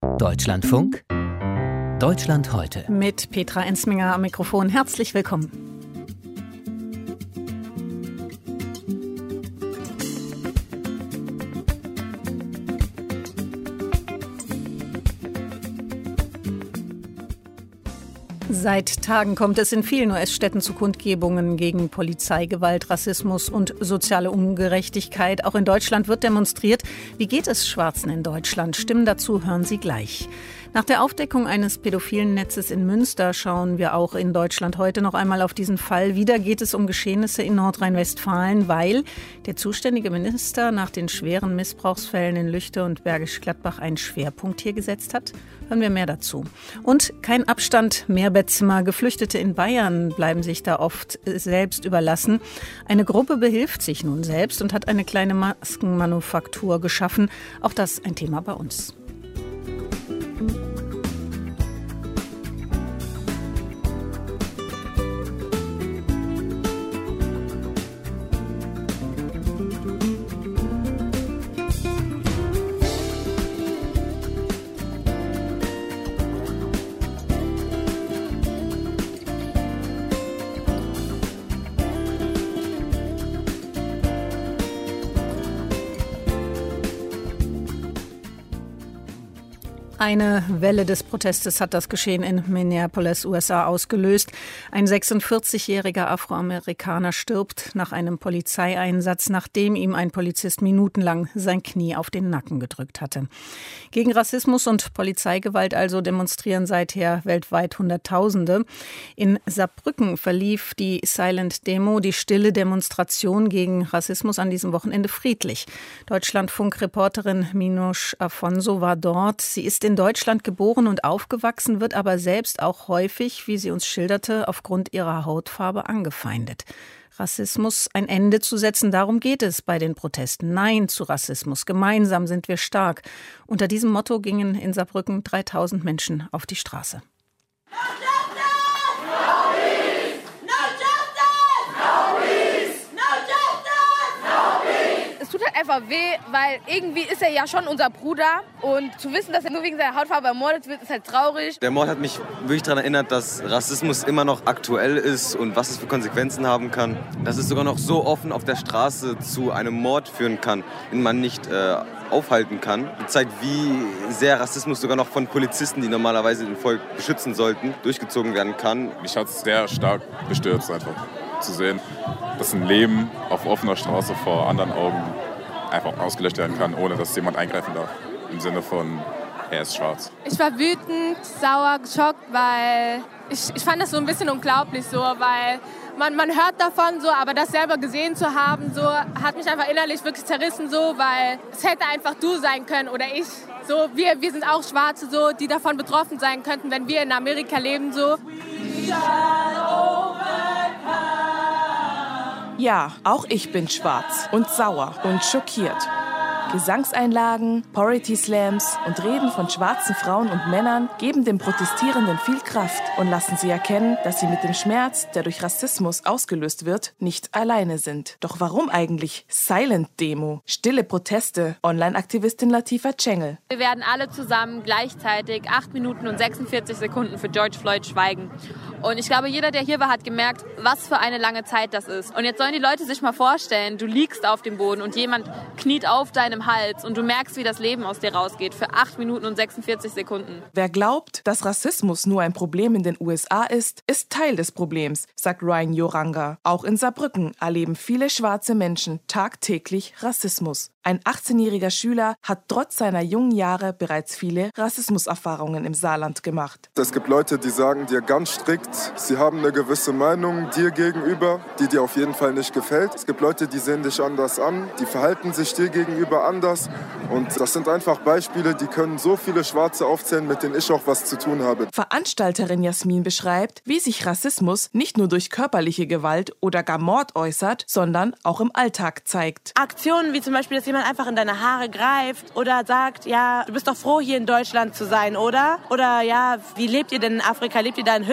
Deutschlandfunk, Deutschland heute. Mit Petra Ensminger am Mikrofon. Herzlich willkommen. Seit Tagen kommt es in vielen US-Städten zu Kundgebungen gegen Polizeigewalt, Rassismus und soziale Ungerechtigkeit. Auch in Deutschland wird demonstriert. Wie geht es Schwarzen in Deutschland? Stimmen dazu hören Sie gleich. Nach der Aufdeckung eines pädophilen Netzes in Münster schauen wir auch in Deutschland heute noch einmal auf diesen Fall. Wieder geht es um Geschehnisse in Nordrhein-Westfalen, weil der zuständige Minister nach den schweren Missbrauchsfällen in Lüchte und Bergisch Gladbach einen Schwerpunkt hier gesetzt hat. Hören wir mehr dazu. Und kein Abstand, mehr Bettzimmer. Geflüchtete in Bayern bleiben sich da oft selbst überlassen. Eine Gruppe behilft sich nun selbst und hat eine kleine Maskenmanufaktur geschaffen. Auch das ein Thema bei uns. Eine Welle des Protestes hat das Geschehen in Minneapolis, USA, ausgelöst. Ein 46-jähriger Afroamerikaner stirbt nach einem Polizeieinsatz, nachdem ihm ein Polizist minutenlang sein Knie auf den Nacken gedrückt hatte. Gegen Rassismus und Polizeigewalt also demonstrieren seither weltweit Hunderttausende. In Saarbrücken verlief die Silent Demo, die stille Demonstration gegen Rassismus, an diesem Wochenende friedlich. Deutschlandfunk-Reporterin Minouche Afonso war dort. Sie ist in Deutschland geboren und aufgewachsen, wird aber selbst auch häufig, wie sie uns schilderte, aufgrund ihrer Hautfarbe angefeindet. Rassismus ein Ende zu setzen, darum geht es bei den Protesten. Nein zu Rassismus, gemeinsam sind wir stark. Unter diesem Motto gingen in Saarbrücken 3000 Menschen auf die Straße. Es tut halt einfach weh, weil irgendwie ist er ja schon unser Bruder und zu wissen, dass er nur wegen seiner Hautfarbe ermordet wird, ist halt traurig. Der Mord hat mich wirklich daran erinnert, dass Rassismus immer noch aktuell ist und was es für Konsequenzen haben kann. Dass es sogar noch so offen auf der Straße zu einem Mord führen kann, den man nicht aufhalten kann. Das zeigt, wie sehr Rassismus sogar noch von Polizisten, die normalerweise den Volk beschützen sollten, durchgezogen werden kann. Mich hat es sehr stark bestürzt, einfach zu sehen, dass ein Leben auf offener Straße vor anderen Augen einfach ausgelöscht werden kann, ohne dass jemand eingreifen darf. Im Sinne von, er ist schwarz. Ich war wütend, sauer, geschockt, weil ich fand das so ein bisschen unglaublich, so, weil man hört davon, so, aber das selber gesehen zu haben, so, hat mich einfach innerlich wirklich zerrissen, so, weil es hätte einfach du sein können oder ich. So, wir sind auch Schwarze, so, die davon betroffen sein könnten, wenn wir in Amerika leben. So. Ja, auch ich bin schwarz und sauer und schockiert. Gesangseinlagen, Poetry Slams und Reden von schwarzen Frauen und Männern geben den Protestierenden viel Kraft und lassen sie erkennen, dass sie mit dem Schmerz, der durch Rassismus ausgelöst wird, nicht alleine sind. Doch warum eigentlich Silent Demo? Stille Proteste. Online-Aktivistin Latifa Cengel. Wir werden alle zusammen gleichzeitig 8 Minuten und 46 Sekunden für George Floyd schweigen. Und ich glaube, jeder, der hier war, hat gemerkt, was für eine lange Zeit das ist. Und jetzt sollen die Leute sich mal vorstellen, du liegst auf dem Boden und jemand kniet auf deinem Hals und du merkst, wie das Leben aus dir rausgeht für 8 Minuten und 46 Sekunden. Wer glaubt, dass Rassismus nur ein Problem in den USA ist Teil des Problems, sagt Ryan Yoranga. Auch in Saarbrücken erleben viele schwarze Menschen tagtäglich Rassismus. Ein 18-jähriger Schüler hat trotz seiner jungen Jahre bereits viele Rassismuserfahrungen im Saarland gemacht. Es gibt Leute, die sagen dir ganz strikt, sie haben eine gewisse Meinung dir gegenüber, die dir auf jeden Fall nicht gefällt. Es gibt Leute, die sehen dich anders an, die verhalten sich dir gegenüber anders. Und das sind einfach Beispiele, die können so viele Schwarze aufzählen, mit denen ich auch was zu tun habe. Veranstalterin Jasmin beschreibt, wie sich Rassismus nicht nur durch körperliche Gewalt oder gar Mord äußert, sondern auch im Alltag zeigt. Aktionen wie zum Beispiel, dass jemand einfach in deine Haare greift oder sagt, ja, du bist doch froh, hier in Deutschland zu sein, oder? Oder ja, wie lebt ihr denn in Afrika? Lebt ihr da in Hütten?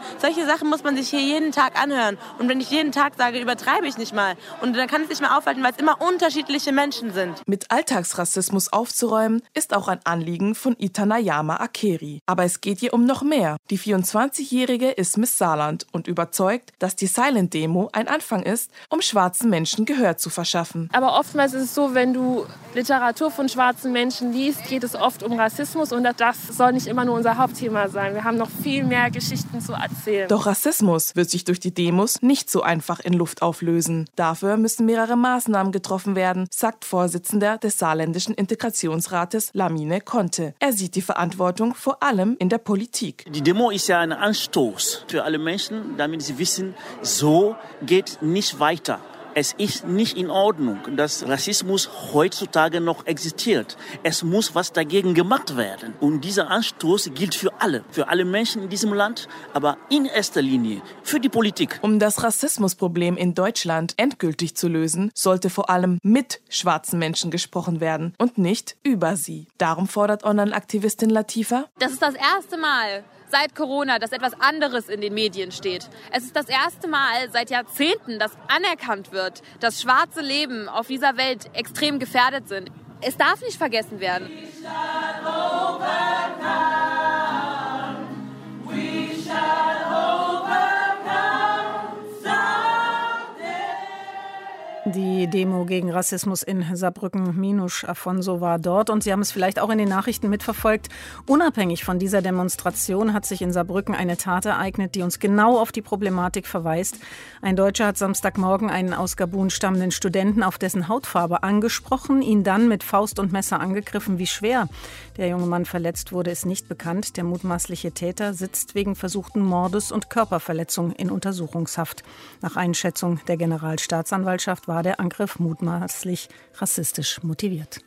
Solche Sachen muss man sich hier jeden Tag anhören. Und wenn ich jeden Tag sage, übertreibe ich nicht mal. Und dann kann es nicht mehr aufhalten, weil es immer unterschiedliche Menschen sind. Mit Alltagsrassismus aufzuräumen, ist auch ein Anliegen von Itanayama Akeri. Aber es geht hier um noch mehr. Die 24-Jährige ist Miss Saarland und überzeugt, dass die Silent Demo ein Anfang ist, um schwarzen Menschen Gehör zu verschaffen. Aber oftmals ist es so, wenn du Literatur von schwarzen Menschen liest, geht es oft um Rassismus und das soll nicht immer nur unser Hauptthema sein. Wir haben noch viel mehr Geschichten zu erzählen. Doch Rassismus wird sich durch die Demos nicht so einfach in Luft auflösen. Dafür müssen mehrere Maßnahmen getroffen werden, sagt Vorsitzender des saarländischen Integrationsrates Lamine Conte. Er sieht die Verantwortung vor allem in der Politik. Die Demo ist ja ein Anstoß für alle Menschen, damit sie wissen, so geht nicht weiter. Es ist nicht in Ordnung, dass Rassismus heutzutage noch existiert. Es muss was dagegen gemacht werden. Und dieser Anstoß gilt für alle Menschen in diesem Land, aber in erster Linie für die Politik. Um das Rassismusproblem in Deutschland endgültig zu lösen, sollte vor allem mit schwarzen Menschen gesprochen werden und nicht über sie. Darum fordert Online-Aktivistin Latifa: Das ist das erste Mal seit Corona, dass etwas anderes in den Medien steht. Es ist das erste Mal seit Jahrzehnten, dass anerkannt wird, dass schwarze Leben auf dieser Welt extrem gefährdet sind. Es darf nicht vergessen werden. Die Demo gegen Rassismus in Saarbrücken, Minouche Afonso war dort und Sie haben es vielleicht auch in den Nachrichten mitverfolgt. Unabhängig von dieser Demonstration hat sich in Saarbrücken eine Tat ereignet, die uns genau auf die Problematik verweist. Ein Deutscher hat Samstagmorgen einen aus Gabun stammenden Studenten auf dessen Hautfarbe angesprochen, ihn dann mit Faust und Messer angegriffen. Wie schwer der junge Mann verletzt wurde, ist nicht bekannt. Der mutmaßliche Täter sitzt wegen versuchten Mordes und Körperverletzung in Untersuchungshaft. Nach Einschätzung der Generalstaatsanwaltschaft war der Angriff mutmaßlich rassistisch motiviert.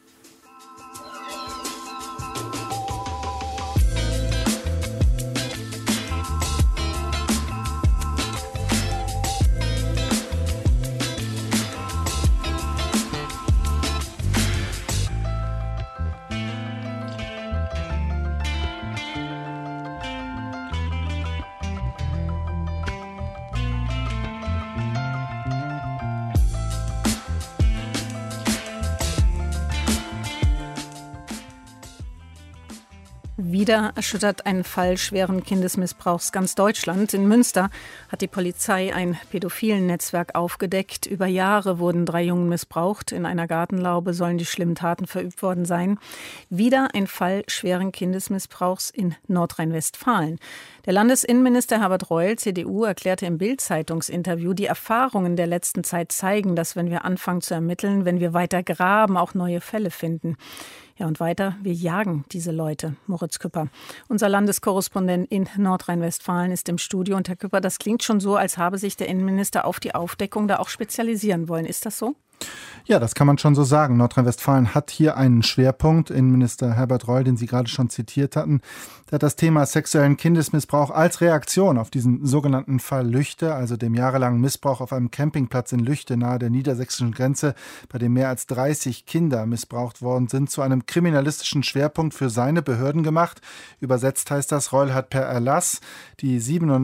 Wieder erschüttert ein Fall schweren Kindesmissbrauchs ganz Deutschland. In Münster hat die Polizei ein pädophilen Netzwerk aufgedeckt. Über Jahre wurden 3 Jungen missbraucht. In einer Gartenlaube sollen die schlimmen Taten verübt worden sein. Wieder ein Fall schweren Kindesmissbrauchs in Nordrhein-Westfalen. Der Landesinnenminister Herbert Reul, CDU, erklärte im Bild-Zeitungsinterview, die Erfahrungen der letzten Zeit zeigen, dass wenn wir anfangen zu ermitteln, wenn wir weiter graben, auch neue Fälle finden. Ja, und weiter, wir jagen diese Leute. Moritz Küpper, unser Landeskorrespondent in Nordrhein-Westfalen, ist im Studio. Und Herr Küpper, das klingt schon so, als habe sich der Innenminister auf die Aufdeckung da auch spezialisieren wollen. Ist das so? Ja, das kann man schon so sagen. Nordrhein-Westfalen hat hier einen Schwerpunkt. Innenminister Herbert Reul, den Sie gerade schon zitiert hatten, der hat das Thema sexuellen Kindesmissbrauch als Reaktion auf diesen sogenannten Fall Lüchte, also dem jahrelangen Missbrauch auf einem Campingplatz in Lüchte nahe der niedersächsischen Grenze, bei dem mehr als 30 Kinder missbraucht worden sind, zu einem kriminalistischen Schwerpunkt für seine Behörden gemacht. Übersetzt heißt das, Reul hat per Erlass die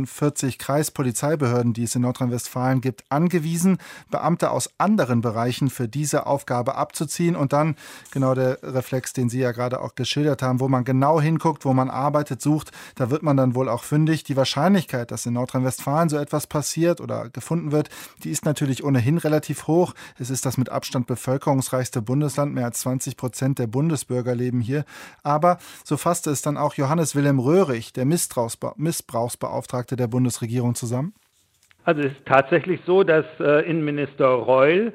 47 Kreispolizeibehörden, die es in Nordrhein-Westfalen gibt, angewiesen, Beamte aus anderen Bereichen für diese Aufgabe abzuziehen und dann genau der Reflex, den Sie ja gerade auch geschildert haben, wo man genau hinguckt, wo man arbeitet, sucht, da wird man dann wohl auch fündig. Die Wahrscheinlichkeit, dass in Nordrhein-Westfalen so etwas passiert oder gefunden wird, die ist natürlich ohnehin relativ hoch. Es ist das mit Abstand bevölkerungsreichste Bundesland, mehr als 20% der Bundesbürger leben hier. Aber so fasste es dann auch Johannes Wilhelm Röhrig, der Missbrauchsbeauftragte der Bundesregierung, zusammen. Also es ist tatsächlich so, dass Innenminister Reul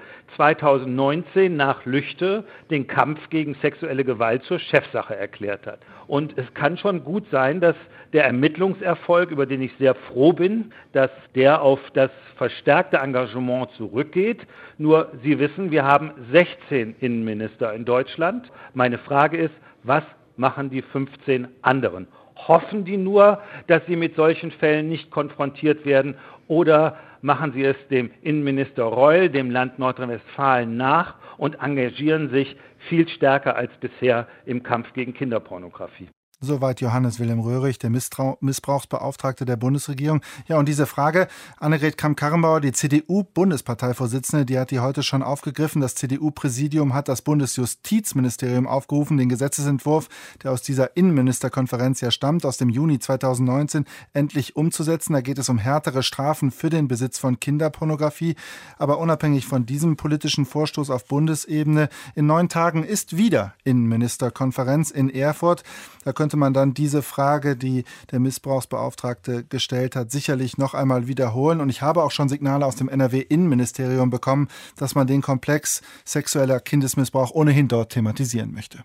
2019 nach Lüchte den Kampf gegen sexuelle Gewalt zur Chefsache erklärt hat. Und es kann schon gut sein, dass der Ermittlungserfolg, über den ich sehr froh bin, dass der auf das verstärkte Engagement zurückgeht. Nur Sie wissen, wir haben 16 Innenminister in Deutschland. Meine Frage ist, was machen die 15 anderen? Hoffen die nur, dass sie mit solchen Fällen nicht konfrontiert werden, oder machen sie es dem Innenminister Reul, dem Land Nordrhein-Westfalen nach und engagieren sich viel stärker als bisher im Kampf gegen Kinderpornografie? Soweit Johannes Wilhelm Röhrig, der Missbrauchsbeauftragte der Bundesregierung. Ja, und diese Frage, Annegret Kramp-Karrenbauer, die CDU-Bundesparteivorsitzende, die hat die heute schon aufgegriffen. Das CDU-Präsidium hat das Bundesjustizministerium aufgerufen, den Gesetzesentwurf, der aus dieser Innenministerkonferenz ja stammt, aus dem Juni 2019, endlich umzusetzen. Da geht es um härtere Strafen für den Besitz von Kinderpornografie. Aber unabhängig von diesem politischen Vorstoß auf Bundesebene, in 9 Tagen ist wieder Innenministerkonferenz in Erfurt. Da könnte man dann diese Frage, die der Missbrauchsbeauftragte gestellt hat, sicherlich noch einmal wiederholen. Und ich habe auch schon Signale aus dem NRW-Innenministerium bekommen, dass man den Komplex sexueller Kindesmissbrauch ohnehin dort thematisieren möchte.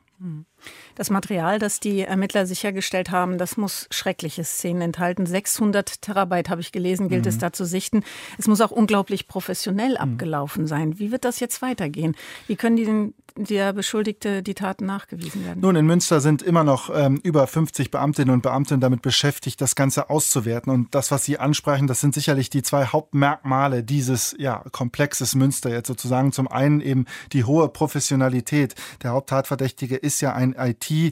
Das Material, das die Ermittler sichergestellt haben, das muss schreckliche Szenen enthalten. 600 Terabyte, habe ich gelesen, gilt es da zu sichten. Es muss auch unglaublich professionell abgelaufen sein. Wie wird das jetzt weitergehen? Wie können der Beschuldigte die Taten nachgewiesen werden? Nun, in Münster sind immer noch über 50 Beamtinnen und Beamte damit beschäftigt, das Ganze auszuwerten. Und das, was Sie ansprechen, das sind sicherlich die 2 Hauptmerkmale dieses Komplexes Münster jetzt sozusagen. Zum einen eben die hohe Professionalität. Der Haupttatverdächtige ist ja ein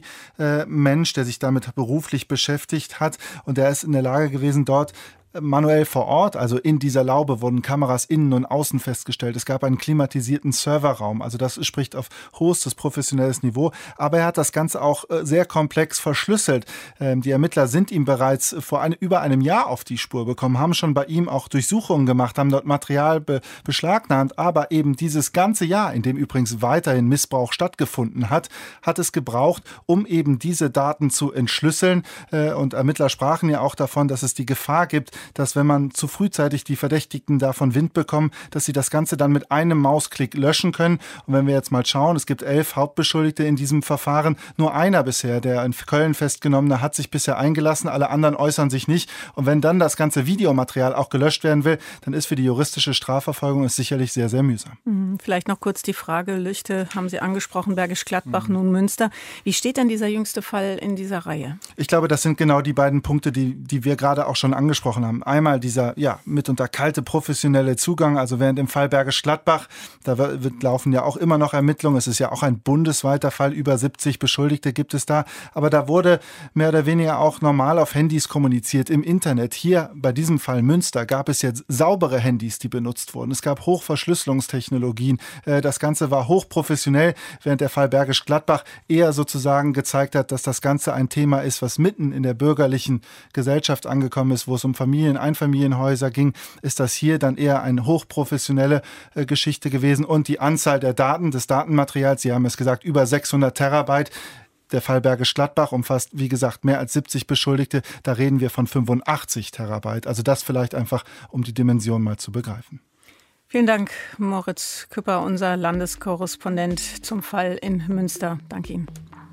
IT-Mensch, der sich damit beruflich beschäftigt hat. Und der ist in der Lage gewesen, dort manuell vor Ort, also in dieser Laube wurden Kameras innen und außen festgestellt. Es gab einen klimatisierten Serverraum, also das spricht auf hochstes professionelles Niveau. Aber er hat das Ganze auch sehr komplex verschlüsselt. Die Ermittler sind ihm bereits vor über einem Jahr auf die Spur gekommen, haben schon bei ihm auch Durchsuchungen gemacht, haben dort Material beschlagnahmt. Aber eben dieses ganze Jahr, in dem übrigens weiterhin Missbrauch stattgefunden hat, hat es gebraucht, um eben diese Daten zu entschlüsseln. Und Ermittler sprachen ja auch davon, dass es die Gefahr gibt, dass wenn man zu frühzeitig die Verdächtigten davon Wind bekommen, dass sie das Ganze dann mit einem Mausklick löschen können. Und wenn wir jetzt mal schauen, es gibt 11 Hauptbeschuldigte in diesem Verfahren. Nur einer bisher, der in Köln festgenommene, hat sich bisher eingelassen. Alle anderen äußern sich nicht. Und wenn dann das ganze Videomaterial auch gelöscht werden will, dann ist für die juristische Strafverfolgung es sicherlich sehr, sehr mühsam. Vielleicht noch kurz die Frage, Lüchte haben Sie angesprochen, Bergisch Gladbach, nun Münster. Wie steht denn dieser jüngste Fall in dieser Reihe? Ich glaube, das sind genau die beiden Punkte, die wir gerade auch schon angesprochen haben. Einmal dieser mitunter kalte professionelle Zugang, also während im Fall Bergisch Gladbach, da laufen ja auch immer noch Ermittlungen. Es ist ja auch ein bundesweiter Fall, über 70 Beschuldigte gibt es da. Aber da wurde mehr oder weniger auch normal auf Handys kommuniziert im Internet. Hier bei diesem Fall Münster gab es jetzt saubere Handys, die benutzt wurden. Es gab Hochverschlüsselungstechnologien. Das Ganze war hochprofessionell, während der Fall Bergisch Gladbach eher sozusagen gezeigt hat, dass das Ganze ein Thema ist, was mitten in der bürgerlichen Gesellschaft angekommen ist, wo es um Einfamilienhäuser ging, ist das hier dann eher eine hochprofessionelle Geschichte gewesen. Und die Anzahl der Daten, des Datenmaterials, Sie haben es gesagt, über 600 Terabyte. Der Fall Bergisch Gladbach umfasst, wie gesagt, mehr als 70 Beschuldigte. Da reden wir von 85 Terabyte. Also das vielleicht einfach, um die Dimension mal zu begreifen. Vielen Dank, Moritz Küpper, unser Landeskorrespondent zum Fall in Münster. Danke Ihnen.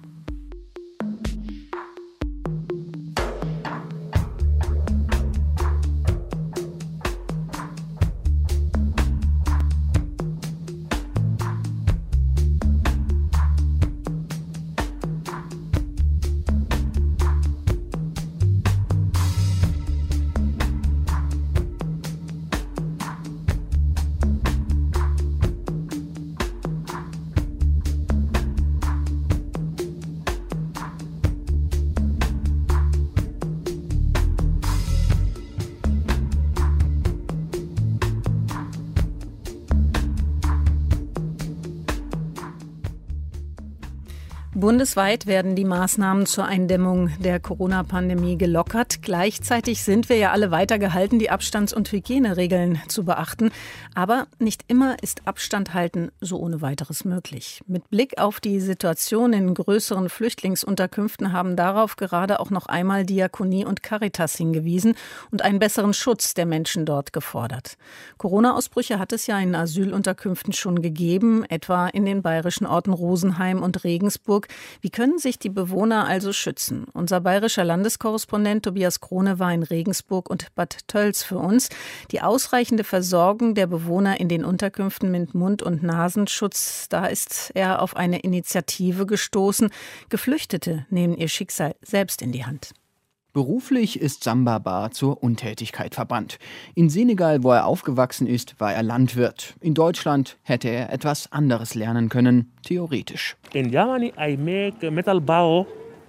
Bundesweit werden die Maßnahmen zur Eindämmung der Corona-Pandemie gelockert. Gleichzeitig sind wir ja alle weiter gehalten, die Abstands- und Hygieneregeln zu beachten. Aber nicht immer ist Abstand halten so ohne weiteres möglich. Mit Blick auf die Situation in größeren Flüchtlingsunterkünften haben darauf gerade auch noch einmal Diakonie und Caritas hingewiesen und einen besseren Schutz der Menschen dort gefordert. Corona-Ausbrüche hat es ja in Asylunterkünften schon gegeben, etwa in den bayerischen Orten Rosenheim und Regensburg. Wie können sich die Bewohner also schützen? Unser bayerischer Landeskorrespondent Tobias Krone war in Regensburg und Bad Tölz für uns. Die ausreichende Versorgung der Bewohner in den Unterkünften mit Mund- und Nasenschutz, da ist er auf eine Initiative gestoßen. Geflüchtete nehmen ihr Schicksal selbst in die Hand. Beruflich ist Samba Ba zur Untätigkeit verbannt. In Senegal, wo er aufgewachsen ist, war er Landwirt. In Deutschland hätte er etwas anderes lernen können, theoretisch. In Germany I make metal bow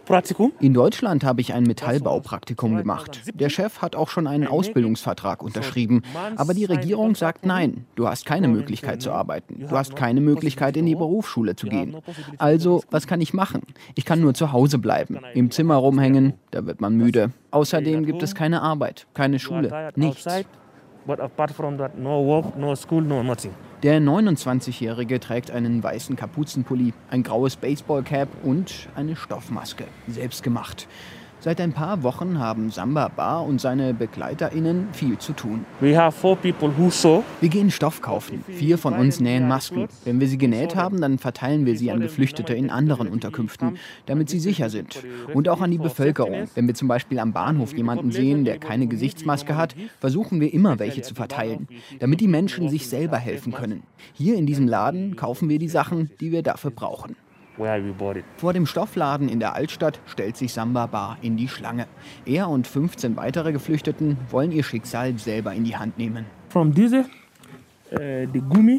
Praktikum? In Deutschland habe ich ein Metallbaupraktikum gemacht. Der Chef hat auch schon einen Ausbildungsvertrag unterschrieben. Aber die Regierung sagt nein, du hast keine Möglichkeit zu arbeiten. Du hast keine Möglichkeit, in die Berufsschule zu gehen. Also, was kann ich machen? Ich kann nur zu Hause bleiben, im Zimmer rumhängen, da wird man müde. Außerdem gibt es keine Arbeit, keine Schule, nichts. Der 29-Jährige trägt einen weißen Kapuzenpulli, ein graues Baseballcap und eine Stoffmaske, selbst gemacht. Seit ein paar Wochen haben Samba Ba und seine BegleiterInnen viel zu tun. Wir gehen Stoff kaufen. 4 von uns nähen Masken. Wenn wir sie genäht haben, dann verteilen wir sie an Geflüchtete in anderen Unterkünften, damit sie sicher sind. Und auch an die Bevölkerung. Wenn wir zum Beispiel am Bahnhof jemanden sehen, der keine Gesichtsmaske hat, versuchen wir immer, welche zu verteilen, damit die Menschen sich selber helfen können. Hier in diesem Laden kaufen wir die Sachen, die wir dafür brauchen. Vor dem Stoffladen in der Altstadt stellt sich Samba Ba in die Schlange. Er und 15 weitere Geflüchteten wollen ihr Schicksal selber in die Hand nehmen. From diese, die Gummi,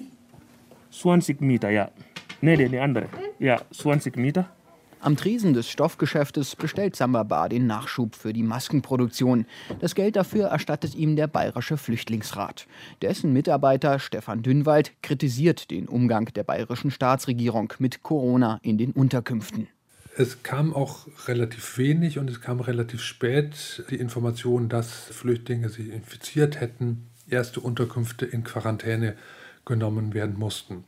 20 Meter, ja. Ne, die andere, ja, 20 Meter. Am Tresen des Stoffgeschäftes bestellt Samba Ba den Nachschub für die Maskenproduktion. Das Geld dafür erstattet ihm der Bayerische Flüchtlingsrat. Dessen Mitarbeiter Stefan Dünnwald kritisiert den Umgang der bayerischen Staatsregierung mit Corona in den Unterkünften. Es kam auch relativ wenig und es kam relativ spät die Information, dass Flüchtlinge sich infiziert hätten, erste Unterkünfte in Quarantäne genommen werden mussten.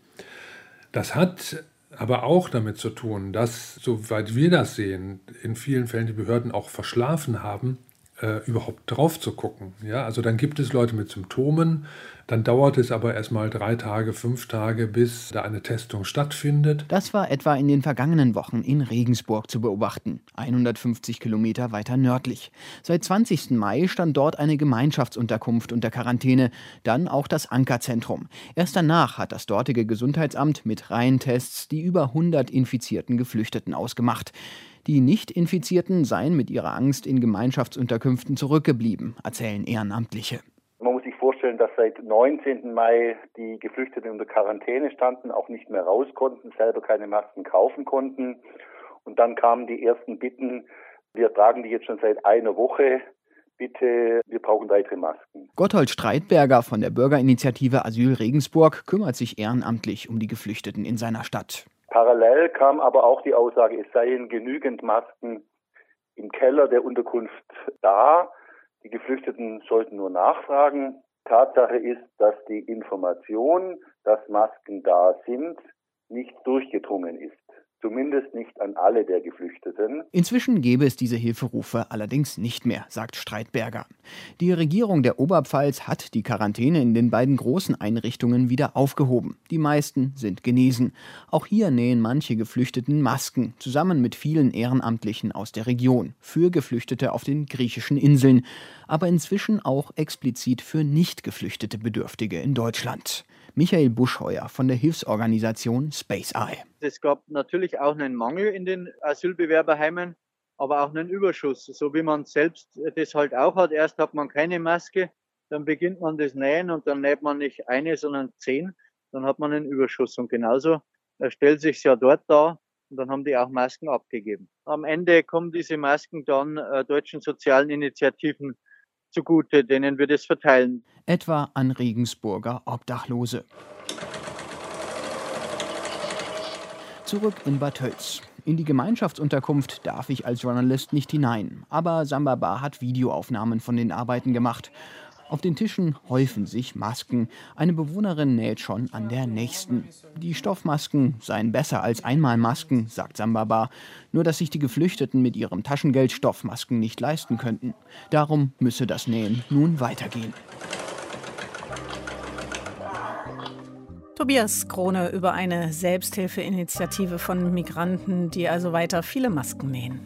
Das hat aber auch damit zu tun, dass, soweit wir das sehen, in vielen Fällen die Behörden auch verschlafen haben, überhaupt drauf zu gucken. Ja, also dann gibt es Leute mit Symptomen, dann dauert es aber erstmal 3 Tage, 5 Tage, bis da eine Testung stattfindet. Das war etwa in den vergangenen Wochen in Regensburg zu beobachten, 150 Kilometer weiter nördlich. Seit 20. Mai stand dort eine Gemeinschaftsunterkunft unter Quarantäne, dann auch das Ankerzentrum. Erst danach hat das dortige Gesundheitsamt mit Reihentests die über 100 infizierten Geflüchteten ausgemacht. Die Nicht-Infizierten seien mit ihrer Angst in Gemeinschaftsunterkünften zurückgeblieben, erzählen Ehrenamtliche. Man muss sich vorstellen, dass seit 19. Mai die Geflüchteten unter Quarantäne standen, auch nicht mehr raus konnten, selber keine Masken kaufen konnten. Und dann kamen die ersten Bitten, wir tragen die jetzt schon seit einer Woche, bitte, wir brauchen weitere Masken. Gotthold Streitberger von der Bürgerinitiative Asyl Regensburg kümmert sich ehrenamtlich um die Geflüchteten in seiner Stadt. Parallel kam aber auch die Aussage, es seien genügend Masken im Keller der Unterkunft da. Die Geflüchteten sollten nur nachfragen. Tatsache ist, dass die Information, dass Masken da sind, nicht durchgedrungen ist. Zumindest nicht an alle der Geflüchteten. Inzwischen gäbe es diese Hilferufe allerdings nicht mehr, sagt Streitberger. Die Regierung der Oberpfalz hat die Quarantäne in den beiden großen Einrichtungen wieder aufgehoben. Die meisten sind genesen. Auch hier nähen manche Geflüchteten Masken, zusammen mit vielen Ehrenamtlichen aus der Region, für Geflüchtete auf den griechischen Inseln, aber inzwischen auch explizit für nicht geflüchtete Bedürftige in Deutschland. Michael Buschheuer von der Hilfsorganisation Space Eye. Es gab natürlich auch einen Mangel in den Asylbewerberheimen, aber auch einen Überschuss, so wie man selbst das halt auch hat. Erst hat man keine Maske, dann beginnt man das Nähen und dann näht man nicht eine, sondern 10, dann hat man einen Überschuss. Und genauso stellt sich ja dort dar und dann haben die auch Masken abgegeben. Am Ende kommen diese Masken dann deutschen sozialen Initiativen zugute, denen wir das verteilen. Etwa an Regensburger Obdachlose. Zurück in Bad Tölz. In die Gemeinschaftsunterkunft darf ich als Journalist nicht hinein. Aber Samba Ba hat Videoaufnahmen von den Arbeiten gemacht. Auf den Tischen häufen sich Masken. Eine Bewohnerin näht schon an der nächsten. Die Stoffmasken seien besser als Einmalmasken, sagt Samba Ba. Nur dass sich die Geflüchteten mit ihrem Taschengeld Stoffmasken nicht leisten könnten. Darum müsse das Nähen nun weitergehen. Tobias Krone über eine Selbsthilfeinitiative von Migranten, die also weiter viele Masken nähen.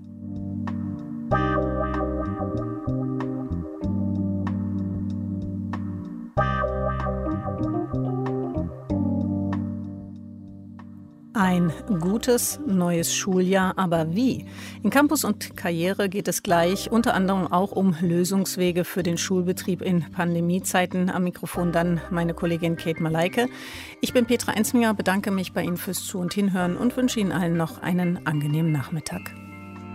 Ein gutes neues Schuljahr, aber wie? In Campus und Karriere geht es gleich, unter anderem auch um Lösungswege für den Schulbetrieb in Pandemiezeiten. Am Mikrofon dann meine Kollegin Kate Malaike. Ich bin Petra Ensminger, bedanke mich bei Ihnen fürs Zu- und Hinhören und wünsche Ihnen allen noch einen angenehmen Nachmittag.